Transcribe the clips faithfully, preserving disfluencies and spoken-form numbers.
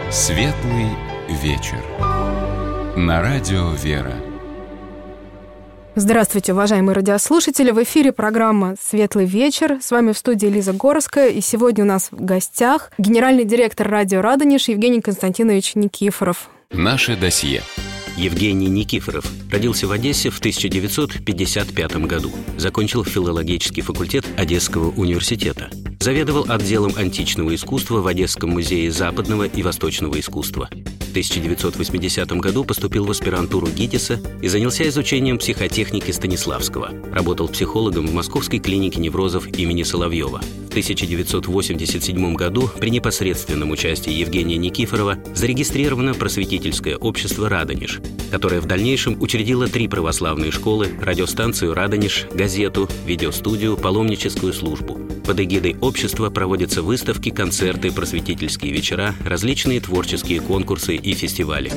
Светлый вечер. На радио «Вера». Здравствуйте, уважаемые радиослушатели. В эфире программа «Светлый вечер». С вами в студии Лиза Горская. И сегодня у нас в гостях генеральный директор радио «Радонеж» Евгений Константинович Никифоров. Наше досье. Евгений Никифоров родился в Одессе в тысяча девятьсот пятьдесят пятом году. Закончил филологический факультет Одесского университета. Заведовал отделом античного искусства в Одесском музее западного и восточного искусства. В тысяча девятьсот восьмидесятом году поступил в аспирантуру ГИТИСа и занялся изучением психотехники Станиславского. Работал психологом в Московской клинике неврозов имени Соловьева. В тысяча девятьсот восемьдесят седьмом году при непосредственном участии Евгения Никифорова зарегистрировано просветительское общество «Радонеж», которое в дальнейшем учредило три православные школы, радиостанцию «Радонеж», газету, видеостудию, паломническую службу. Под эгидой общества проводятся выставки, концерты, просветительские вечера, различные творческие конкурсы и фестивали.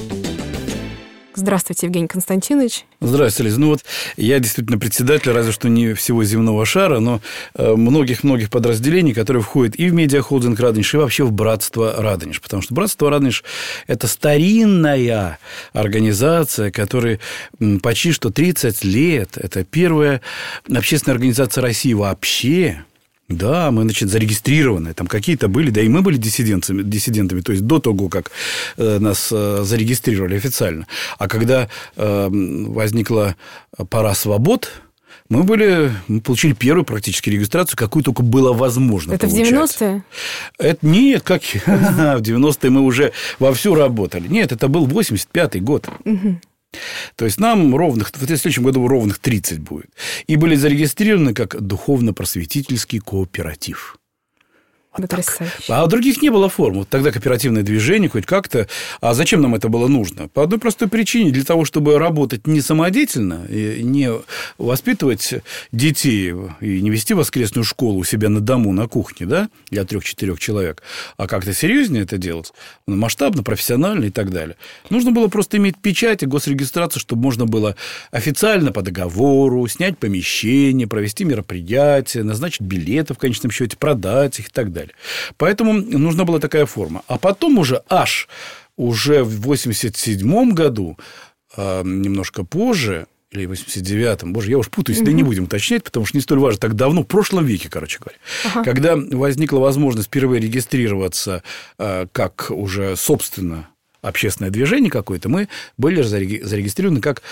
Здравствуйте, Евгений Константинович. Здравствуйте, Лиза. Ну вот я действительно председатель, разве что не всего земного шара, но многих-многих подразделений, которые входят и в медиахолдинг «Радонеж», и вообще в братство «Радонеж». Потому что братство «Радонеж» – это старинная организация, которая почти что тридцать лет. Это первая общественная организация России вообще. Да, мы, значит, зарегистрированы, там какие-то были, да и мы были диссидентами, диссидентами, то есть до того, как э, нас э, зарегистрировали официально. А когда э, возникла пора свобод, мы были, мы получили первую практически регистрацию, какую только было возможно Это получать. В девяностые? Это, нет, как в девяностые мы уже вовсю работали. Нет, это был восемьдесят пятый год. Угу. То есть нам ровных, в следующем году ровных тридцать будет. И были зарегистрированы как духовно-просветительский кооператив. Вот а у других не было форм. Вот тогда кооперативное движение хоть как-то. А зачем нам это было нужно? По одной простой причине. Для того, чтобы работать не самодеятельно, и не воспитывать детей и не вести воскресную школу у себя на дому, на кухне, да, для трех-четырех человек, а как-то серьезнее это делать, масштабно, профессионально и так далее. Нужно было просто иметь печать и госрегистрацию, чтобы можно было официально по договору снять помещение, провести мероприятие, назначить билеты в конечном счете, продать их и так далее. Поэтому нужна была такая форма. А потом уже аж уже в восемьдесят седьмом году, немножко позже, или в восемьдесят девятом, боже, я уж путаюсь, да не будем уточнять, потому что не столь важно, так давно, в прошлом веке, короче говоря, ага. Когда возникла возможность впервые регистрироваться как уже, собственно, общественное движение какое-то, мы были зарегистрированы как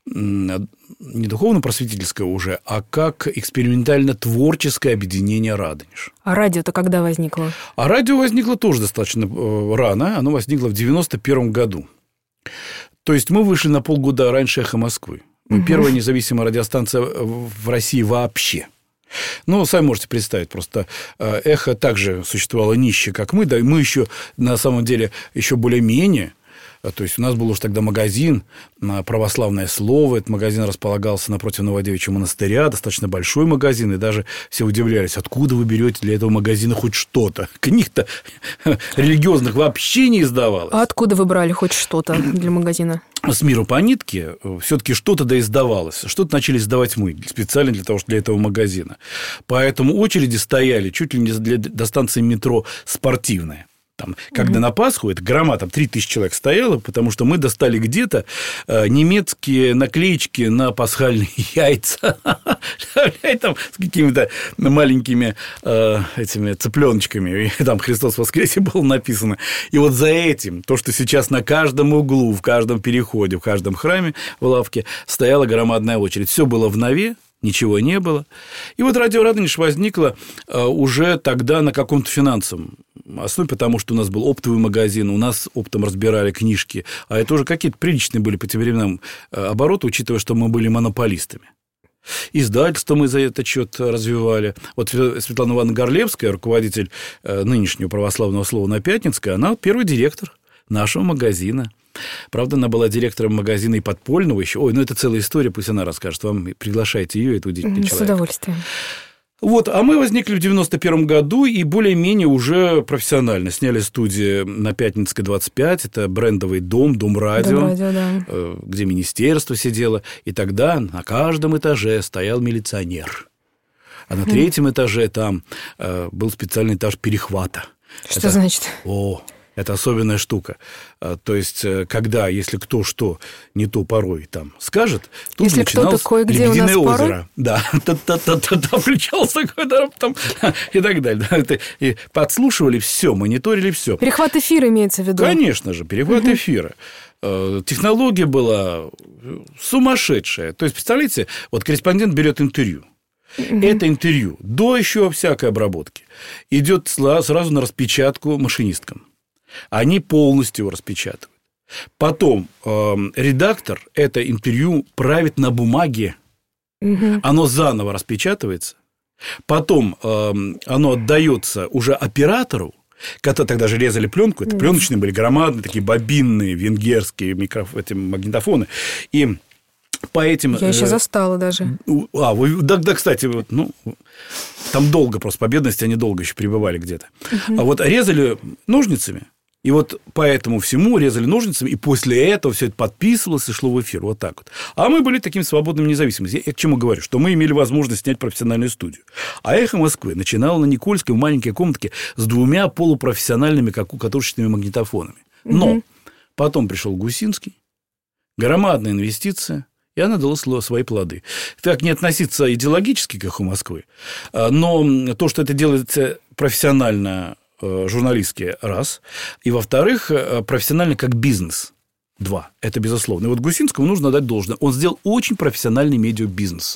не духовно-просветительское уже, а как экспериментально-творческое объединение «Радонеж». А радио-то когда возникло? А радио возникло тоже достаточно рано. Оно возникло в девяносто первом году. То есть мы вышли на полгода раньше «Эхо Москвы». Мы угу. первая независимая радиостанция в России вообще. Ну, сами можете представить, просто «Эхо» также существовало нище, как мы, да, и мы еще, на самом деле, еще более-менее. То есть у нас был уже тогда магазин «Православное слово». Этот магазин располагался напротив Новодевичьего монастыря, достаточно большой магазин, и даже все удивлялись, откуда вы берете для этого магазина хоть что-то. Книг-то религиозных вообще не издавалось. А откуда вы брали хоть что-то для магазина? С миру по нитке все-таки что-то да издавалось. Что-то начали издавать мы специально для того, что для этого магазина. Поэтому очереди стояли чуть ли не для, до станции метро «Спортивная». Там, когда угу. на Пасху, это грома, там три тысячи человек стояло, потому что мы достали где-то немецкие наклеечки на пасхальные яйца. Там с какими-то маленькими этими цыпленочками. Там «Христос воскресе» было написано. И вот за этим, то, что сейчас на каждом углу, в каждом переходе, в каждом храме, в лавке стояла громадная очередь. Все было в нове. Ничего не было. И вот радио «Радонеж» возникло уже тогда на каком-то финансовом основе, потому что у нас был оптовый магазин, у нас оптом разбирали книжки, а это уже какие-то приличные были по тем временам обороты, учитывая, что мы были монополистами. Издательство мы за этот счет развивали. Вот Светлана Ивановна Горлевская, руководитель нынешнего православного слова на Пятницкой, она первый директор нашего магазина. Правда, она была директором магазина и подпольного еще. Ой, ну это целая история, пусть она расскажет. Вам приглашайте ее, это удивительный человек. С удовольствием. Вот, а мы возникли в девяносто первом году и более-менее уже профессионально сняли студию на Пятницкой, двадцать пять. Это брендовый дом, дом радио, дом радио, да. Где министерство сидело. И тогда на каждом этаже стоял милиционер. А на третьем этаже там был специальный этаж перехвата. Что это... значит? О, Это особенная штука. То есть, когда, если кто что не то порой там скажет, тут если начиналось кое-где «Лебединое у нас озеро». порой... Да, та-та-та-та-та, включался такой, да, там, и так далее. И подслушивали все, мониторили все. Перехват эфира имеется в виду? Конечно же, перехват угу. эфира. Технология была сумасшедшая. То есть, представляете, вот корреспондент берет интервью. Угу. Это интервью до еще всякой обработки идет сразу на распечатку машинисткам. Они полностью его распечатывают. Потом э, редактор это интервью правит на бумаге. Угу. Оно заново распечатывается. Потом э, оно отдается уже оператору, когда тогда же резали пленку. Это пленочные были громадные, такие бобинные венгерские микроф... эти магнитофоны. И по этим... Я еще застала даже. А, вы, да, да, кстати, вот, ну, там долго просто по бедности, они долго еще пребывали где-то. Угу. А вот резали ножницами, и вот по этому всему резали ножницами, и после этого все это подписывалось и шло в эфир. Вот так вот. А мы были такими свободными, независимыми. Я к чему говорю? Что мы имели возможность снять профессиональную студию. А «Эхо Москвы» начинало на Никольской в маленькой комнатке с двумя полупрофессиональными катушечными магнитофонами. Но угу. потом пришел Гусинский, громадная инвестиция, и она дала свои плоды. Так не относиться идеологически к «Эху Москвы», но то, что это делается профессионально, журналистски, раз, и, во-вторых, профессионально как бизнес, два, это безусловно. И вот Гусинскому нужно дать должное. Он сделал очень профессиональный медиабизнес.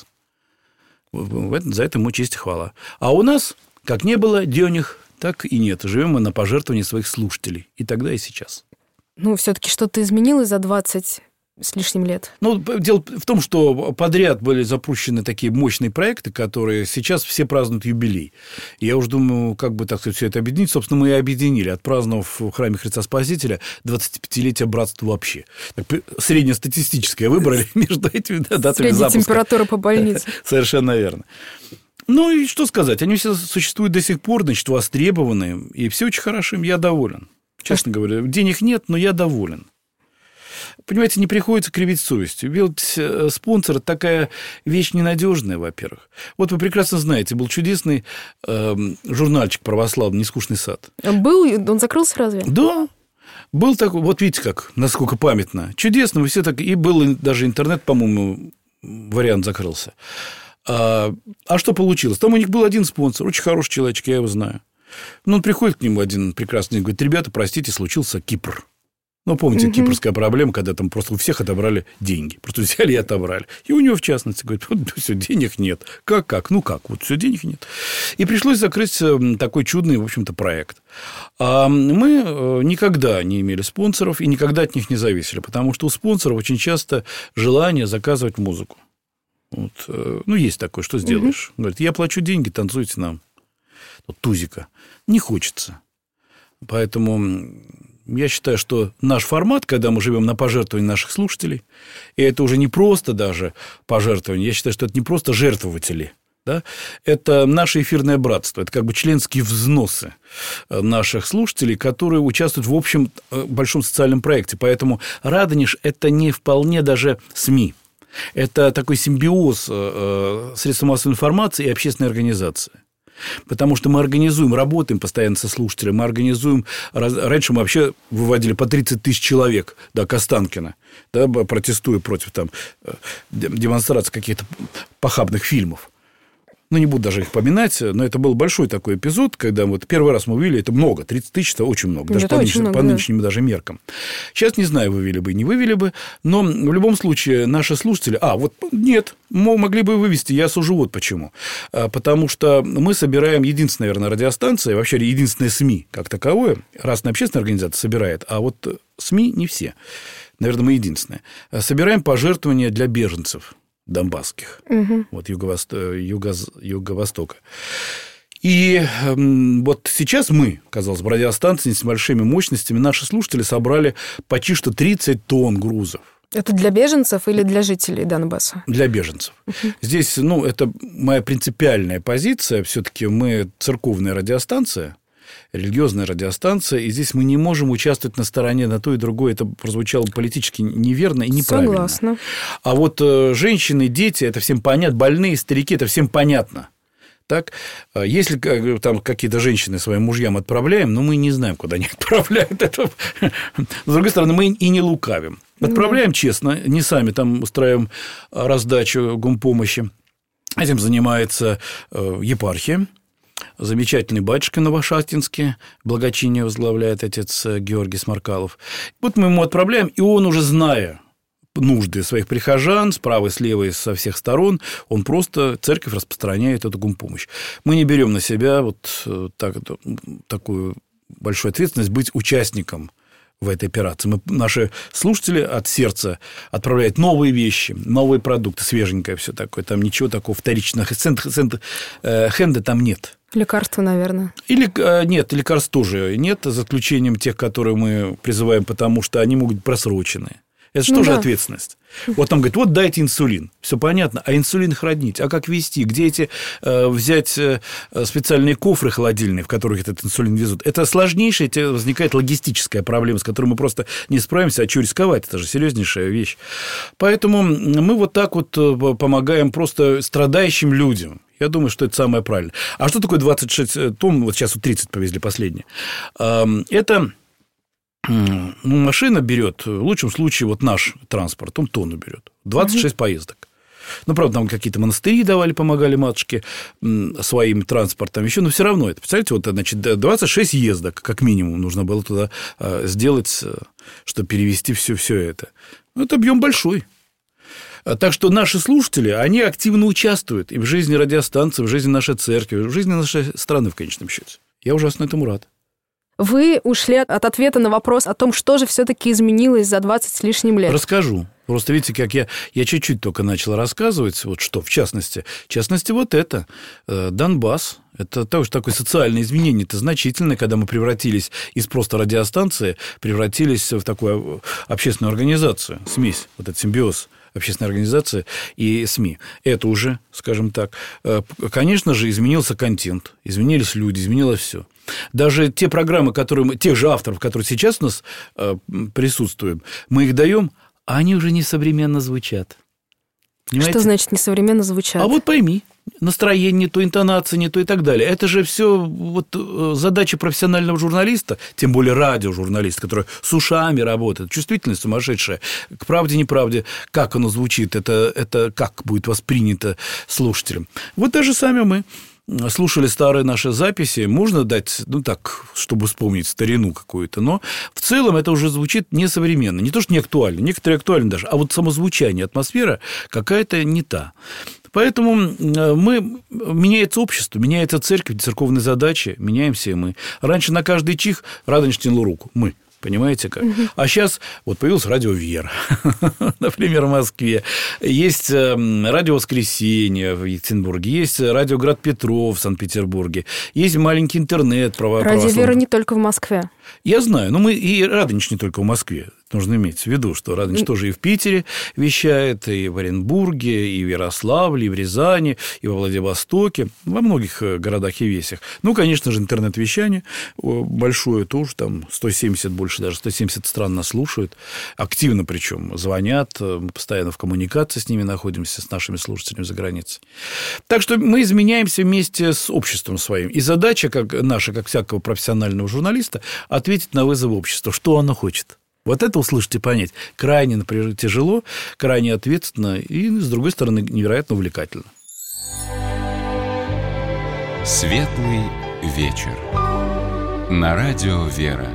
За это ему честь и хвала. А у нас, как не было денег, так и нет. Живем мы на пожертвовании своих слушателей. И тогда, и сейчас. Ну, все-таки что-то изменилось за двадцать с лишним лет? Ну, дело в том, что подряд были запущены такие мощные проекты, которые сейчас все празднуют юбилей. И я уже думаю, как бы, так сказать, все это объединить. Собственно, мы и объединили, отпраздновав в храме Христа Спасителя двадцатипятилетие братства вообще. Так, среднестатистическое выбрали между этими датами запуска. Средняя температура по больнице. Совершенно верно. Ну, и что сказать, они все существуют до сих пор, значит, востребованы, и все очень хорошо, я доволен. Честно говоря, денег нет, но я доволен. Понимаете, не приходится кривить совестью. Ведь спонсор – это такая вещь ненадежная, во-первых. Вот вы прекрасно знаете, был чудесный э, журнальчик православный «Нескучный сад». Был? Он закрылся разве? Да. Был такой, вот видите как, насколько памятно. Чудесно, мы все так... И был даже интернет, по-моему, вариант закрылся. А, а что получилось? Там у них был один спонсор, очень хороший человечек, я его знаю. Ну, он приходит к нему один прекрасный день, говорит: ребята, простите, случился Кипр. Ну, помните, угу. кипрская проблема, когда там просто у всех отобрали деньги. Просто взяли и отобрали. И у него, в частности, говорит: вот все, денег нет. Как, как? Ну, как? Вот все, денег нет. И пришлось закрыть такой чудный, в общем-то, проект. А мы никогда не имели спонсоров и никогда от них не зависели, потому что у спонсоров очень часто желание заказывать музыку. Вот. Ну, есть такое, что сделаешь? Угу. Говорит: я плачу деньги, танцуйте нам. Вот тузика. Не хочется. Поэтому... Я считаю, что наш формат, когда мы живем на пожертвовании наших слушателей, и это уже не просто даже пожертвование, я считаю, что это не просто жертвователи, да? Это наше эфирное братство, это как бы членские взносы наших слушателей, которые участвуют в общем большом социальном проекте. Поэтому «Радонеж» – это не вполне даже СМИ. Это такой симбиоз средств массовой информации и общественной организации. Потому что мы организуем, работаем постоянно со слушателем, мы организуем... Раньше мы вообще выводили по тридцать тысяч человек до Костанкина, да, протестуя против там, демонстрации каких-то похабных фильмов. Ну, не буду даже их поминать, но это был большой такой эпизод, когда вот первый раз мы вывели, это много, тридцать тысяч – это очень много, даже это по, очень нынешним, много, по да. нынешним даже меркам. Сейчас не знаю, вывели бы, не вывели бы, но в любом случае наши слушатели… А, вот нет, могли бы вывести, я сужу вот почему. Потому что мы собираем, единственная, наверное, радиостанция, вообще единственная СМИ как таковое, разная общественная организация собирает, а вот СМИ не все, наверное, мы единственные, собираем пожертвования для беженцев донбасских, угу. вот юго-восто... юго... юго-востока. И э, вот сейчас мы, казалось бы, радиостанции с большими мощностями, наши слушатели собрали почти что тридцать тонн грузов. Это для беженцев или для жителей Донбасса? Для беженцев. Угу. Здесь, ну, это моя принципиальная позиция. Все-таки мы церковная радиостанция, религиозная радиостанция, и здесь мы не можем участвовать на стороне на то и другое. Это прозвучало политически неверно и неправильно. Согласна. А вот женщины, дети, это всем понятно, больные, старики, это всем понятно. Так, если там какие-то женщины своим мужьям отправляем, но мы не знаем, куда они отправляют это. С другой стороны, мы и не лукавим. Отправляем честно, не сами там устраиваем раздачу гумпомощи. Этим занимается епархия. Замечательный батюшка Новошахтинский, благочиние возглавляет отец Георгий Сморкалов. Вот мы ему отправляем, и он, уже зная нужды своих прихожан, справа и слева и со всех сторон, он просто, церковь распространяет эту гумпомощь. Мы не берем на себя вот так, такую большую ответственность быть участником в этой операции. Мы, наши слушатели от сердца отправляют новые вещи, новые продукты, свеженькое все такое. Там ничего такого вторичного хенда там нет. Лекарства, наверное. Или нет, лекарств тоже нет, за исключением тех, которые мы призываем, потому что они могут быть просрочены. Это же ну тоже да. ответственность. Вот там говорит, вот дайте инсулин. Все понятно. А инсулин хранить? А как везти? Где эти э, взять э, специальные кофры холодильные, в которых этот инсулин везут? Это сложнейшая, это возникает логистическая проблема, с которой мы просто не справимся. А что рисковать? Это же серьезнейшая вещь. Поэтому мы вот так вот помогаем просто страдающим людям. Я думаю, что это самое правильное. А что такое двадцать шесть тонн? Вот сейчас вот тридцать повезли последние. Это... Ну, машина берет, в лучшем случае, вот наш транспорт, он тонну берет. двадцать шесть угу. поездок. Ну, правда, там какие-то монастыри давали, помогали матушке своим транспортом еще, но все равно это. Представляете, вот, значит, двадцать шесть ездок, как минимум, нужно было туда сделать, чтобы перевести все, все это. Ну, это объем большой. Так что наши слушатели, они активно участвуют и в жизни радиостанции, в жизни нашей церкви, в жизни нашей страны, в конечном счете. Я ужасно этому рад. Вы ушли от ответа на вопрос о том, что же все-таки изменилось за двадцать с лишним лет. Расскажу. Просто видите, как я, я чуть-чуть только начал рассказывать, вот что, в частности. В частности, вот это, Донбасс. Это тоже такое социальное изменение, это значительное, когда мы превратились из просто радиостанции, превратились в такую общественную организацию, смесь, вот этот симбиоз общественной организации и СМИ. Это уже, скажем так, конечно же, изменился контент, изменились люди, изменилось все. Даже те программы, которые мы, тех же авторов, которые сейчас у нас присутствуют, мы их даем, а они уже несовременно звучат. Понимаете? Что значит несовременно звучат? А вот пойми, настроение не то, интонация не то и так далее. Это же все вот задача профессионального журналиста, тем более радиожурналиста, который с ушами работает, чувствительность сумасшедшая, к правде, неправде, как оно звучит, это, это как будет воспринято слушателем. Вот даже сами мы слушали старые наши записи, можно дать, ну так, чтобы вспомнить старину какую-то, но в целом это уже звучит несовременно, не то что не актуально, некоторые актуальны даже, а вот само звучание, атмосфера какая-то не та. Поэтому мы, меняется общество, меняется церковь, церковные задачи, меняемся и мы. Раньше на каждый чих Радонеж тянул руку, мы. Понимаете как? Угу. А сейчас вот появилось радио «Вера», например, в Москве. Есть радио «Воскресенье» в Екатеринбурге, есть радио «Град Петров» в Санкт-Петербурге, есть маленький интернет. Радио «Вера» не только в Москве. Я знаю, но мы и Радонеж не только в Москве. Нужно иметь в виду, что Радонеж тоже и в Питере вещает, и в Оренбурге, и в Ярославле, и в Рязани, и во Владивостоке, во многих городах и весях. Ну, конечно же, интернет-вещание большое тоже, там сто семьдесят, больше даже сто семьдесят стран нас слушают, активно причем звонят, мы постоянно в коммуникации с ними находимся, с нашими слушателями за границей. Так что мы изменяемся вместе с обществом своим. И задача как наша, как всякого профессионального журналиста, ответить на вызов общества, что оно хочет. Вот это услышать и понять крайне, например, тяжело, крайне ответственно и, с другой стороны, невероятно увлекательно. Светлый вечер. На радио «Вера».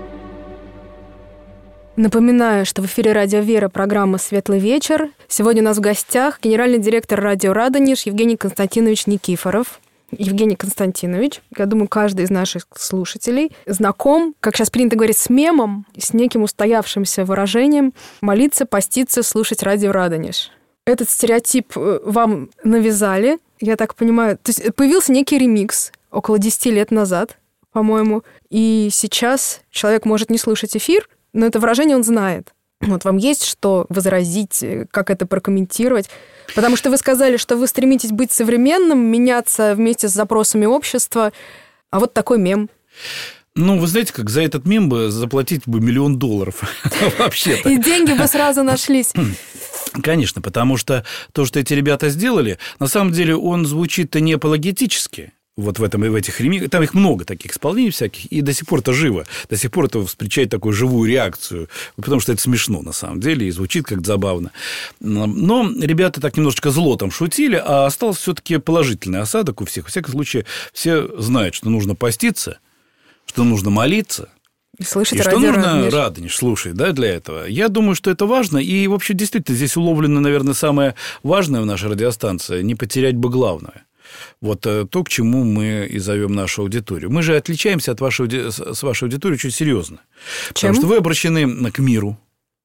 Напоминаю, что в эфире радио «Вера» программа «Светлый вечер». Сегодня у нас в гостях генеральный директор радио «Радонеж» Евгений Константинович Никифоров. Евгений Константинович, я думаю, каждый из наших слушателей знаком, как сейчас принято говорить, с мемом, с неким устоявшимся выражением «молиться, поститься, слушать радио Радонеж». Этот стереотип вам навязали, я так понимаю. То есть появился некий ремикс около десяти лет назад, по-моему, и сейчас человек может не слушать эфир, но это выражение он знает. Вот вам есть что возразить, как это прокомментировать? Потому что вы сказали, что вы стремитесь быть современным, меняться вместе с запросами общества. А вот такой мем. Ну, вы знаете, как за этот мем бы заплатить бы миллион долларов вообще-то. И деньги бы сразу нашлись. Конечно, потому что то, что эти ребята сделали, на самом деле он звучит-то не апологетически. Вот в, этом, в этих ремиксах, там их много таких исполнений всяких, и до сих пор это живо, до сих пор это встречает такую живую реакцию, потому что это смешно на самом деле, и звучит как-то забавно. Но ребята так немножечко зло там шутили, а остался все-таки положительный осадок у всех. Во всяком случае, все знают, что нужно поститься, что нужно молиться, и слышать и что радио нужно Радонеж. Радонеж слушать, да, для этого. Я думаю, что это важно, и, в общем, действительно, здесь уловлено, наверное, самое важное в нашей радиостанции – не потерять бы главное. Вот то, к чему мы и зовем нашу аудиторию. Мы же отличаемся от вашей, с вашей аудиторией очень серьезно. Чем? Потому что вы обращены к миру,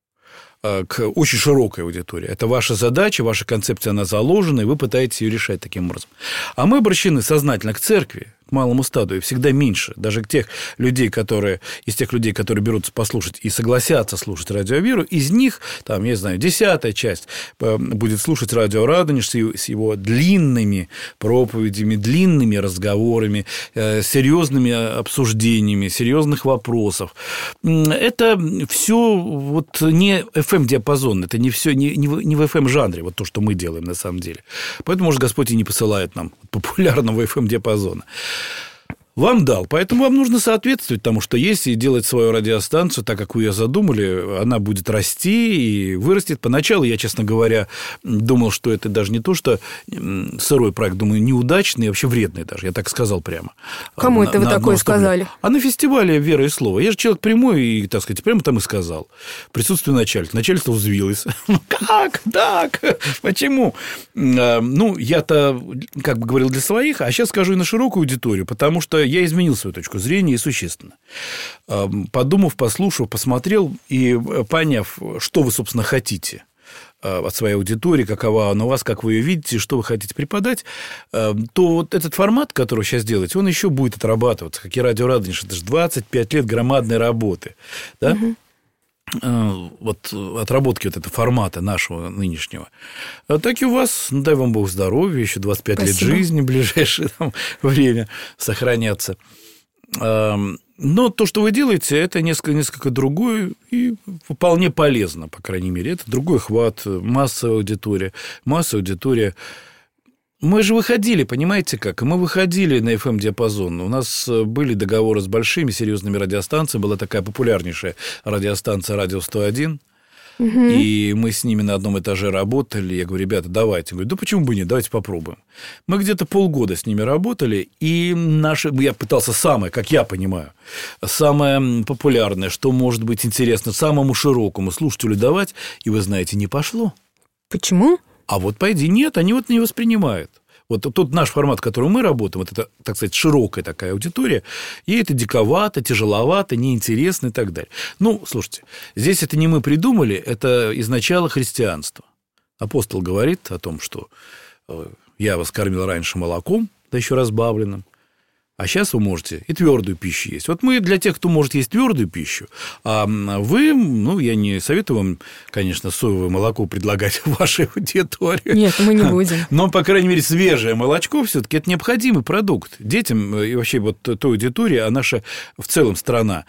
к очень широкой аудитории. Это ваша задача, ваша концепция, она заложена, и вы пытаетесь ее решать таким образом. А мы обращены сознательно к церкви, к малому стаду, и всегда меньше. Даже к тех людей, которые, из тех людей, которые берутся послушать и согласятся слушать радио Веру, из них, там, я знаю, десятая часть будет слушать радио Радонеж с его длинными проповедями, длинными разговорами, серьезными обсуждениями, серьезных вопросов. Это все вот не эф эм-диапазон, это не все не, не в эф эм-жанре, вот то, что мы делаем на самом деле. Поэтому, может, Господь и не посылает нам популярного эф эм-диапазона. Вам дал, поэтому вам нужно соответствовать тому, что есть, и делать свою радиостанцию так, как вы ее задумали. Она будет расти и вырастет. Поначалу я, честно говоря, думал, что это даже не то, что сырой проект, думаю, неудачный, вообще вредный даже. Я так сказал прямо. Кому на, это вы на такое сказали? А на фестивале «Вера и слово». Я же человек прямой, и, так сказать, прямо там и сказал. В присутствии начальства. Начальство взвилось. Как? Так? Почему? Ну, я-то, как бы говорил, для своих, а сейчас скажу и на широкую аудиторию, потому что я изменил свою точку зрения, и существенно. Подумав, послушав, посмотрел и поняв, что вы, собственно, хотите от своей аудитории, какова она у вас, как вы ее видите, что вы хотите преподать, то вот этот формат, который вы сейчас делаете, он еще будет отрабатываться. Как и радио Радонеж, это же двадцать пять лет громадной работы. Да? Угу. Вот отработки вот этого формата нашего нынешнего. Так и у вас, ну, дай вам Бог здоровья, еще двадцать пять Спасибо. Лет жизни, ближайшее там время сохраняться. Но то, что вы делаете, это несколько, несколько другое и вполне полезно, по крайней мере. Это другой хват, массовая аудитория. Массовая аудитория. Мы же выходили, понимаете как? Мы выходили на эф эм-диапазон. У нас были договоры с большими серьезными радиостанциями. Была такая популярнейшая радиостанция «Радио сто один». Угу. И мы с ними на одном этаже работали. Я говорю, ребята, давайте. Я говорю, да почему бы нет, давайте попробуем. Мы где-то полгода с ними работали, и наши... я пытался самое, как я понимаю, самое популярное, что может быть интересно самому широкому слушателю давать, и вы знаете, не пошло. Почему? А вот пойди, нет, они вот не воспринимают. Вот тот наш формат, в котором мы работаем, вот это, так сказать, широкая такая аудитория, ей это диковато, тяжеловато, неинтересно и так далее. Ну, слушайте, здесь это не мы придумали, это из начала христианства. Апостол говорит о том, что я вас кормил раньше молоком, да еще разбавленным, а сейчас вы можете и твердую пищу есть. Вот мы для тех, кто может есть твердую пищу, а вы, ну, я не советую вам, конечно, соевое молоко предлагать в вашей аудитории. Нет, мы не будем. Но, по крайней мере, свежее молочко все-таки это необходимый продукт детям и вообще вот той аудитории, а наша в целом страна.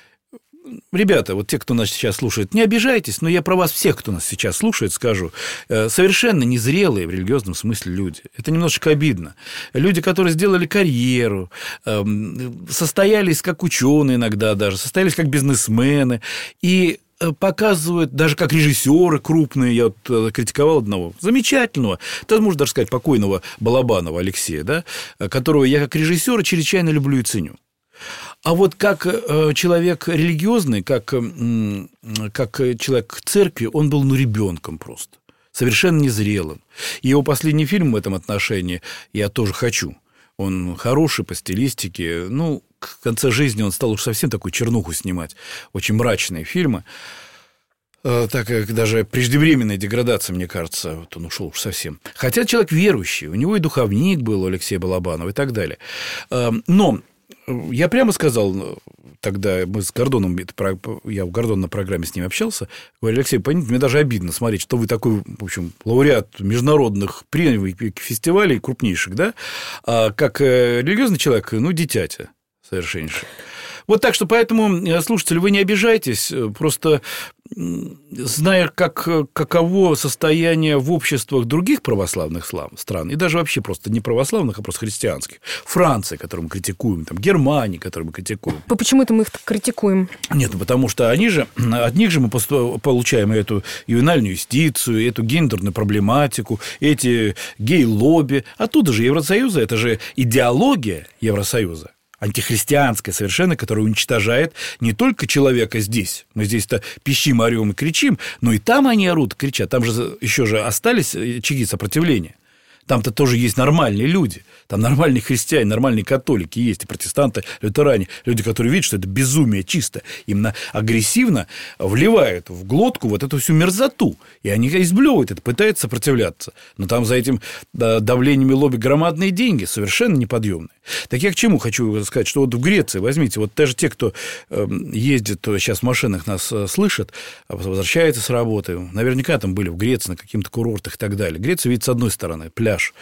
Ребята, вот те, кто нас сейчас слушает, не обижайтесь, но я про вас всех, кто нас сейчас слушает, скажу, совершенно незрелые в религиозном смысле люди. Это немножечко обидно. Люди, которые сделали карьеру, состоялись как ученые иногда даже, состоялись как бизнесмены и показывают, даже как режиссеры крупные, я вот критиковал одного замечательного, да, можно даже сказать, покойного Балабанова Алексея, да, которого я как режиссера чрезвычайно люблю и ценю. А вот как человек религиозный, как, как человек церкви, он был, ну, ребенком просто, совершенно незрелым. И его последний фильм в этом отношении «Я тоже хочу». Он хороший по стилистике. Ну, в конце жизни он стал уж совсем такую чернуху снимать. Очень мрачные фильмы. Так как даже преждевременная деградация, мне кажется, вот он ушел уж совсем. Хотя человек верующий, у него и духовник был у Алексея Балабанова и так далее. Но я прямо сказал, тогда мы с Гордоном, я у Гордона на программе с ним общался, говорю, Алексей, поймите, мне даже обидно смотреть, что вы такой, в общем, лауреат международных премий, фестивалей крупнейших, да, а как религиозный человек, ну, дитятя совершеннейшее. Вот так что, поэтому, слушатели, вы не обижайтесь, просто зная, как, каково состояние в обществах других православных стран, и даже вообще просто не православных, а просто христианских, Франции, которую мы критикуем, там, Германии, которую мы критикуем. Почему это мы их критикуем? Нет, ну, потому что они же, от них же мы получаем эту ювенальную юстицию, эту гендерную проблематику, эти гей-лобби. Оттуда же Евросоюза, это же идеология Евросоюза. Антихристианская совершенно, которая уничтожает не только человека здесь, мы здесь-то пищим, орем и кричим, но и там они орут, кричат, там же еще же остались очаги сопротивления. Там-то тоже есть нормальные люди. Там нормальные христиане, нормальные католики есть, и протестанты, лютеране. Люди, которые видят, что это безумие чисто. Именно агрессивно вливают в глотку вот эту всю мерзоту. И они изблевывают это, пытаются сопротивляться. Но там за этим давлением и лобби громадные деньги, совершенно неподъемные. Так я к чему хочу сказать, что вот в Греции, возьмите, вот даже те, кто ездит сейчас в машинах, нас слышат, возвращаются с работы, наверняка там были в Греции на каких-то курортах и так далее. Греция видит с одной стороны пляж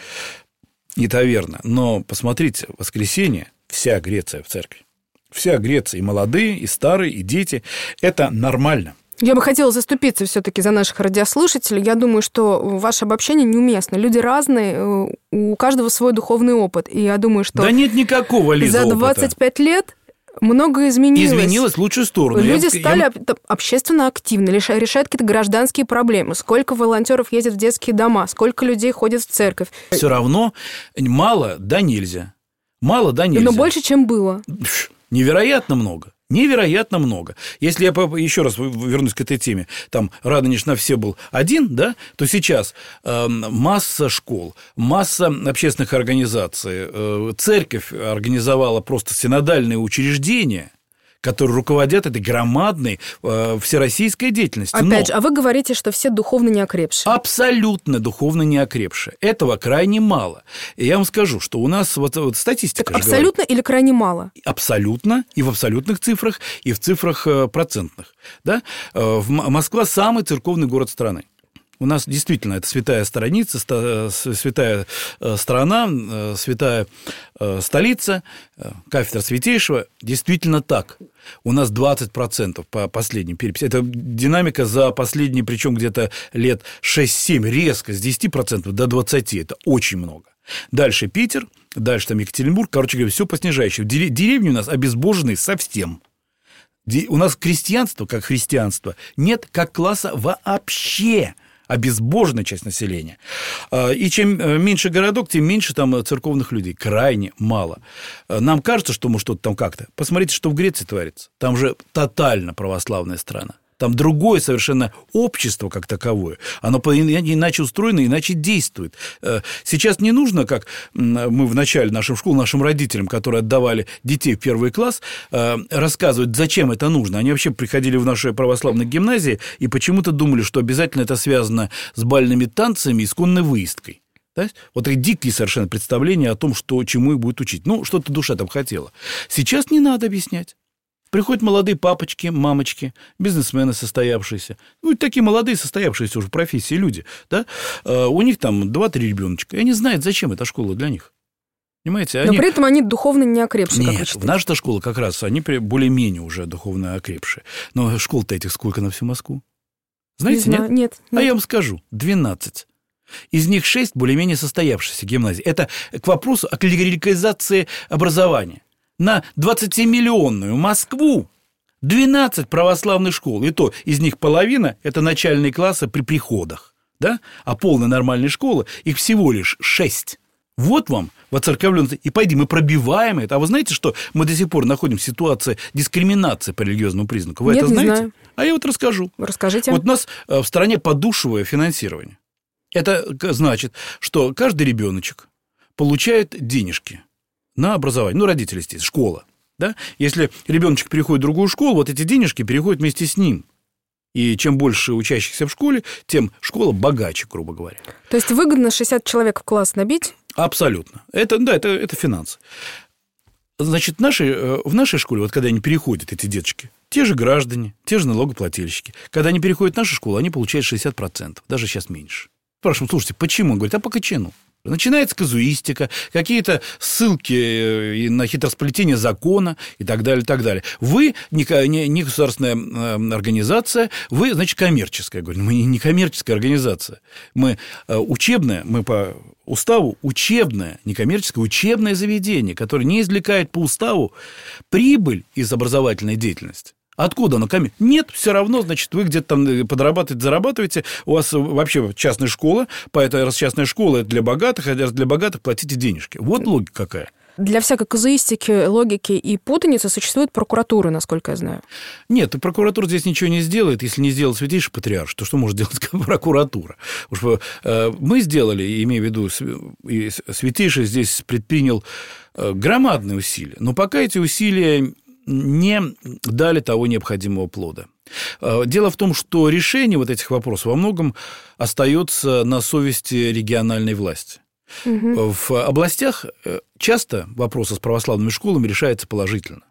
и таверна, но посмотрите, в воскресенье вся Греция в церкви. Вся Греция, и молодые, и старые, и дети. Это нормально. Я бы хотела заступиться все-таки за наших радиослушателей. Я думаю, что ваше обобщение неуместно. Люди разные, у каждого свой духовный опыт. И я думаю, что... Да нет никакого, Лиза, за двадцать пять лет многое изменилось. Изменилось в лучшую сторону. Люди я... стали я... общественно активны, решают какие-то гражданские проблемы. Сколько волонтеров ездят в детские дома, сколько людей ходят в церковь. Все равно мало, да нельзя. Мало, да нельзя. Но больше, чем было. Невероятно много. Невероятно много. Если я еще раз вернусь к этой теме, там Радонеж на все был один, да, то сейчас э, масса школ, масса общественных организаций, э, церковь организовала просто синодальные учреждения, которые руководят этой громадной э, всероссийской деятельностью. Опять Но... же, а вы говорите, что все духовно неокрепшие. Абсолютно духовно неокрепшие. Этого крайне мало. И я вам скажу, что у нас вот, вот статистика... Так абсолютно говорит, или крайне мало? Абсолютно, и в абсолютных цифрах, и в цифрах э, процентных. Да? Э, в Москва самый церковный город страны. У нас действительно это святая страница, святая страна, святая столица, кафедра святейшего. Действительно так. У нас двадцать процентов по последним переписи. Это динамика за последние, причем где-то лет шесть-семь, резко, с десяти процентов до двадцати процентов. Это очень много. Дальше Питер, дальше там Екатеринбург. Короче говоря, все по снижающей. Деревни у нас обезбоженные совсем. У нас крестьянство, как христианство, нет как класса вообще. Обезбоженная часть населения. И чем меньше городок, тем меньше там церковных людей. Крайне мало. Нам кажется, что мы что-то там как-то. Посмотрите, что в Греции творится. Там же тотально православная страна. Там другое совершенно общество как таковое. Оно иначе устроено, иначе действует. Сейчас не нужно, как мы в начале нашей школы, нашим родителям, которые отдавали детей в первый класс, рассказывать, зачем это нужно. Они вообще приходили в наши православные гимназии и почему-то думали, что обязательно это связано с бальными танцами и с конной выездкой. Да? Вот такие дикие совершенно представления о том, что, чему их будет учить. Ну, что-то душа там хотела. Сейчас не надо объяснять. Приходят молодые папочки, мамочки, бизнесмены состоявшиеся, ну, и такие молодые состоявшиеся уже в профессии люди, да, у них там два-три ребеночка, и они знают, зачем эта школа для них. Понимаете? Они... Но при этом они духовно не окрепшие, как вы считаете? Нет, наша школа как раз, они более-менее уже духовно окрепшие. Но школ-то этих сколько на всю Москву? Знаете, не знаю, нет? Нет, нет. А я вам скажу, двенадцать. Из них шесть более-менее состоявшиеся гимназии. Это к вопросу о клерикализации образования. На двадцатимиллионную Москву двенадцать православных школ, и то из них половина – это начальные классы при приходах, да? А полные нормальные школы, их всего лишь шесть. Вот вам воцерковленность. И пойди, мы пробиваем это. А вы знаете, что мы до сих пор находимся в ситуации дискриминации по религиозному признаку? Вы Нет, это не знаете? знаю. А я вот расскажу. Расскажите. Вот у нас в стране подушевое финансирование. Это значит, что каждый ребеночек получает денежки на образование. Ну, родители, естественно, школа. Да? Если ребеночек переходит в другую школу, вот эти денежки переходят вместе с ним. И чем больше учащихся в школе, тем школа богаче, грубо говоря. То есть выгодно шестьдесят человек в класс набить? Абсолютно. Это, да, это, это финансы. Значит, наши, в нашей школе, вот когда они переходят, эти деточки, те же граждане, те же налогоплательщики, когда они переходят в нашу школу, они получают шестьдесят процентов, даже сейчас меньше. Спрашиваем, слушайте, почему? Он говорит, а по кочану. Начинается казуистика, какие-то ссылки на хитросплетение закона и так далее, и так далее. Вы не государственная организация, вы, значит, коммерческая. Я говорю, мы не коммерческая организация, мы учебная, мы по уставу учебное, некоммерческое учебное заведение, которое не извлекает по уставу прибыль из образовательной деятельности. Откуда оно? Нет, все равно, значит, вы где-то там подрабатываете, зарабатываете, у вас вообще частная школа, поэтому раз частная школа – это для богатых, а раз для богатых платите денежки. Вот логика какая. Для всякой казуистики, логики и путаницы существует прокуратура, насколько я знаю. Нет, прокуратура здесь ничего не сделает. Если не сделал Святейший Патриарх, то что может делать прокуратура? Уж мы сделали, имею в виду, и Святейший здесь предпринял громадные усилия, но пока эти усилия не дали того необходимого плода. Дело в том, что решение вот этих вопросов во многом остается на совести региональной власти. Угу. В областях часто вопросы с православными школами решаются положительно.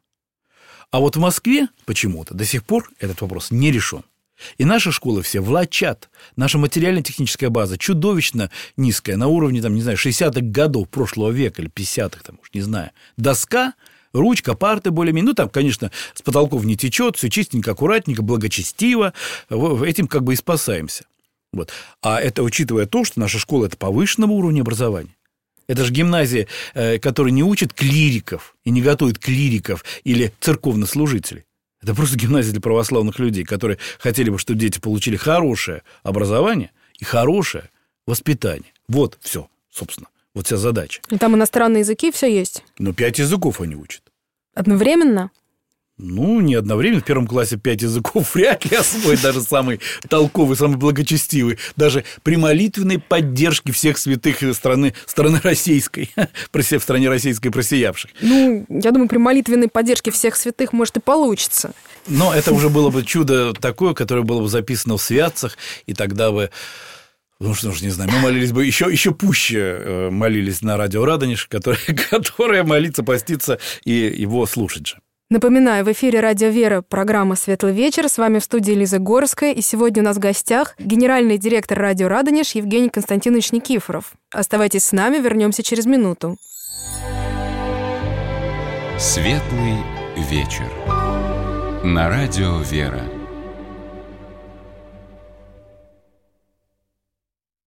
А вот в Москве почему-то до сих пор этот вопрос не решен. И наши школы все влачат. Наша материально-техническая база чудовищно низкая, на уровне, там, не знаю, шестидесятых годов прошлого века или пятидесятых, там, уж не знаю. Доска, ручка, парты более-менее. Ну, там, конечно, с потолков не течет, все чистенько, аккуратненько, благочестиво. Этим как бы и спасаемся. Вот. А это учитывая то, что наша школа – это повышенного уровня образования. Это же гимназия, которая не учит клириков и не готовит клириков или церковнослужителей. Это просто гимназия для православных людей, которые хотели бы, чтобы дети получили хорошее образование и хорошее воспитание. Вот все, собственно. Вот вся задача. И там иностранные языки, все есть. Но пять языков они учат. Одновременно? Ну, не одновременно. В первом классе пять языков вряд ли освоит даже самый толковый, самый благочестивый. Даже при молитвенной поддержке всех святых страны, страны российской, в стране российской просиявших. Ну, я думаю, при молитвенной поддержке всех святых, может, и получится. Но это уже было бы чудо такое, которое было бы записано в святцах, и тогда бы... Ну, что ж, не знаю, мы молились бы еще, еще пуще молились на радио Радонеж, которое, которое молиться, поститься и его слушать же. Напоминаю, в эфире «Радио Вера» программа «Светлый вечер». С вами в студии Лиза Горская. И сегодня у нас в гостях генеральный директор радио «Радонеж» Евгений Константинович Никифоров. Оставайтесь с нами, вернемся через минуту. «Светлый вечер» на радио «Вера».